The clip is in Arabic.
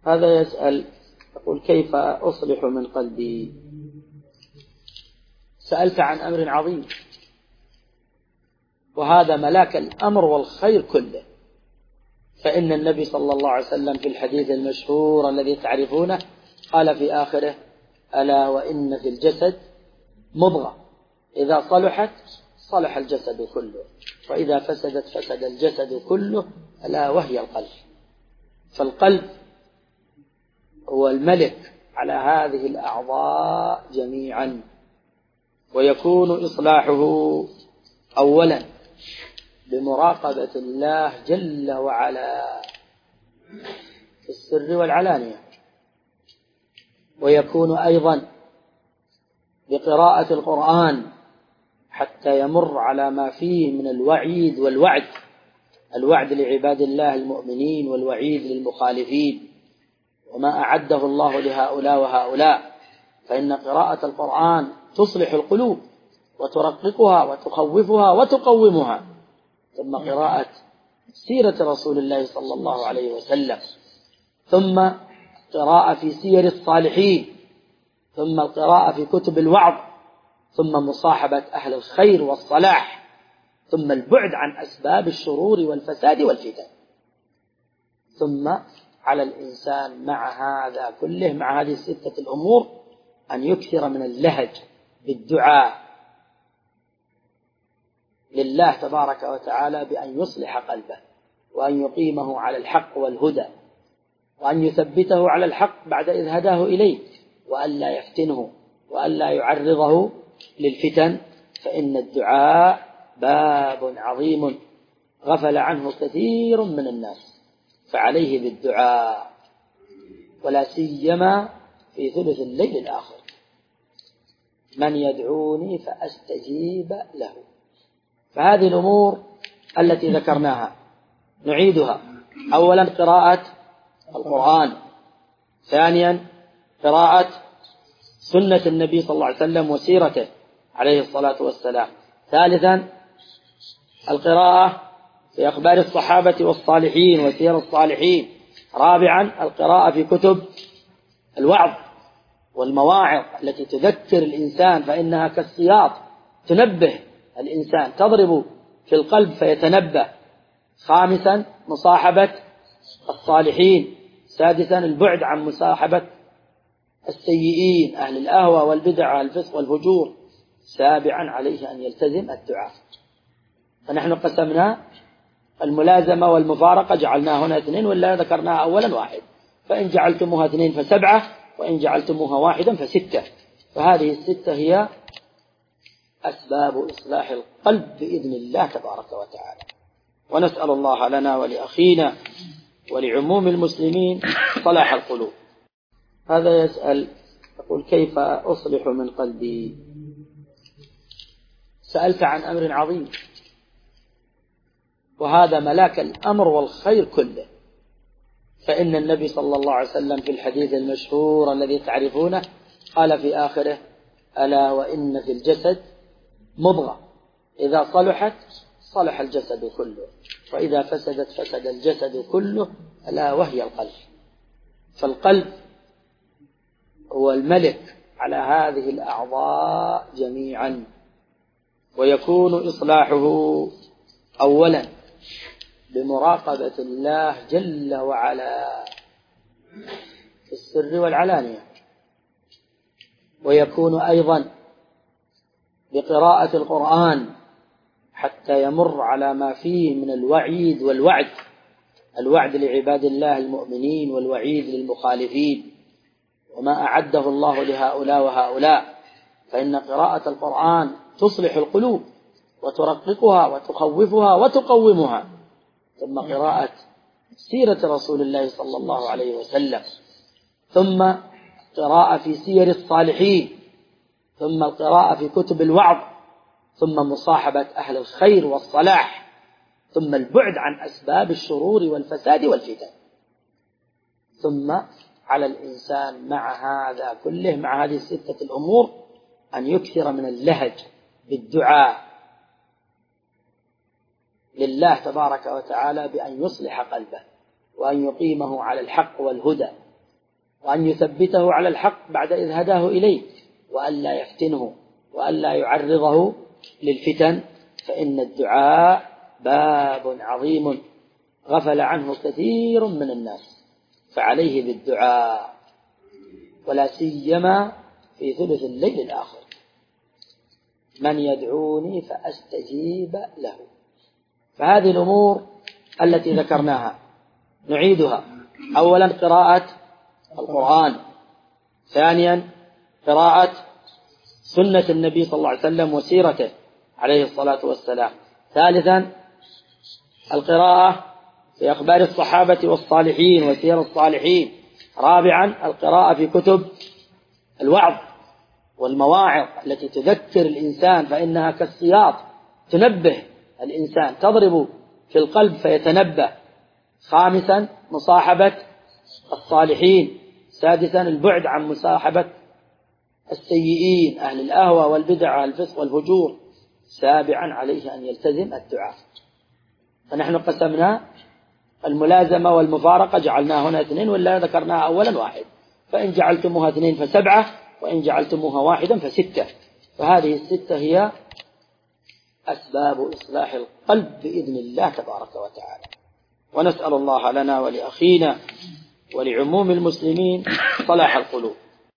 هذا يسأل يقول: كيف أصلح من قلبي؟ سألت عن أمر عظيم، وهذا ملاك الأمر والخير كله. فإن النبي صلى الله عليه وسلم في الحديث المشهور الذي تعرفونه قال في آخره: ألا وإن في الجسد مضغة إذا صلحت صلح الجسد كله، وإذا فسدت فسد الجسد كله، ألا وهي القلب. فالقلب هو الملك على هذه الأعضاء جميعا، ويكون إصلاحه أولا بمراقبة الله جل وعلا في السر والعلانية، ويكون أيضا بقراءة القرآن حتى يمر على ما فيه من الوعيد والوعد، الوعد لعباد الله المؤمنين والوعيد للمخالفين، وما أعده الله لهؤلاء وهؤلاء. فإن قراءة القرآن تصلح القلوب وترققها وتخوفها وتقومها. ثم قراءة سيرة رسول الله صلى الله عليه وسلم، ثم قراءة في سير الصالحين، ثم القراءة في كتب الوعظ، ثم مصاحبة أهل الخير والصلاح، ثم البعد عن أسباب الشرور والفساد والفتن. ثم على الإنسان مع هذا كله، مع هذه الستة الأمور، أن يكثر من اللهج بالدعاء لله تبارك وتعالى بأن يصلح قلبه، وأن يقيمه على الحق والهدى، وأن يثبته على الحق بعد إذ هداه إليه، وأن لا يفتنه، وأن لا يعرضه للفتن. فإن الدعاء باب عظيم غفل عنه كثير من الناس، فعليه بالدعاء، ولا سيما في ثلث الليل الآخر: من يدعوني فأستجيب له. فهذه الأمور التي ذكرناها نعيدها: أولا قراءة القرآن، ثانيا قراءة سنة النبي صلى الله عليه وسلم وسيرته عليه الصلاة والسلام، ثالثا القراءة في أخبار الصحابة والصالحين وسير الصالحين، رابعا القراءة في كتب الوعظ والمواعظ التي تذكر الإنسان، فإنها كالسياط تنبه الإنسان، تضرب في القلب فيتنبه. خامسا مصاحبة الصالحين، سادسا البعد عن مصاحبة السيئين أهل الأهوى والبدع والفسق والفجور، سابعا عليه أن يلتزم الدعاء. فنحن قسمنا الملازمة والمفارقة، جعلناها هنا 2، ولا ذكرناها أولا 1، فإن جعلتموها 2 ف7، وإن جعلتموها 1 ف6. فهذه ال6 هي أسباب إصلاح القلب بإذن الله تبارك وتعالى. ونسأل الله لنا ولأخينا ولعموم المسلمين صلاح القلوب. هذا يسأل يقول: كيف أصلح من قلبي؟ سألت عن أمر عظيم، وهذا ملاك الأمر والخير كله. فإن النبي صلى الله عليه وسلم في الحديث المشهور الذي تعرفونه قال في آخره: ألا وإن في الجسد مضغة إذا صلحت صلح الجسد كله، وإذا فسدت فسد الجسد كله، ألا وهي القلب. فالقلب هو الملك على هذه الأعضاء جميعا، ويكون إصلاحه أولا بمراقبة الله جل وعلا في السر والعلانية، ويكون أيضا بقراءة القرآن حتى يمر على ما فيه من الوعيد والوعد، الوعد لعباد الله المؤمنين والوعيد للمخالفين، وما أعده الله لهؤلاء وهؤلاء. فإن قراءة القرآن تصلح القلوب وترققها وتخوفها وتقومها. ثم قراءة سيرة رسول الله صلى الله عليه وسلم، ثم قراءة في سير الصالحين، ثم القراءة في كتب الوعظ، ثم مصاحبة أهل الخير والصلاح، ثم البعد عن أسباب الشرور والفساد والفتن. ثم على الإنسان مع هذا كله، مع هذه الستة الأمور، أن يكثر من اللهج بالدعاء لله تبارك وتعالى بأن يصلح قلبه، وأن يقيمه على الحق والهدى، وأن يثبته على الحق بعد إذ هداه إليه، وأن لا يفتنه وأن لا يعرضه للفتن، فإن الدعاء باب عظيم غفل عنه كثير من الناس، فعليه بالدعاء، ولا سيما في ثلث الليل الآخر: من يدعوني فأستجيب له. فهذه الأمور التي ذكرناها نعيدها: أولا قراءة القرآن، ثانيا قراءة سنة النبي صلى الله عليه وسلم وسيرته عليه الصلاة والسلام، ثالثا القراءة في أخبار الصحابة والصالحين وسير الصالحين، رابعا القراءة في كتب الوعظ والمواعظ التي تذكر الإنسان فإنها كالسياط تنبه الإنسان، تضرب في القلب فيتنبه، خامسا مصاحبة الصالحين، سادسا البعد عن مصاحبة السيئين أهل الأهوى والبدع والفسق والفجور، سابعا عليه أن يلتزم الدعاء. فنحن قسمنا الملازمة والمفارقة، جعلناها هنا 2، ولا ذكرناها أولا 1، فإن جعلتموها 2 ف7، وإن جعلتموها 1 ف6. فهذه ال6 هي أسباب إصلاح القلب بإذن الله تبارك وتعالى. ونسأل الله لنا ولأخينا ولعموم المسلمين صلاح القلوب.